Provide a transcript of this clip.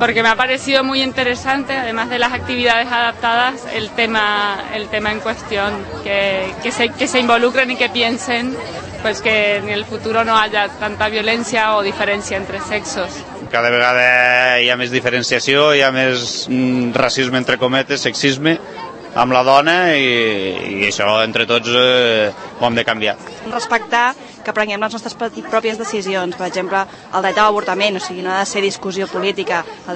porque me ha parecido muy interesante, además de las actividades adaptadas, el tema en cuestión, que se involucren y que piensen pues que en el futuro no haya tanta violencia o diferencia entre sexos. Cada vegada hi ha més diferenciació, hi ha més racisme entre cometes, sexisme amb la dona i això entre tots ho hem de canviar. Respectar que prenguem les nostres pròpies decisions, per exemple, el dret a l'avortament, o sigui, no ha de ser discussió política.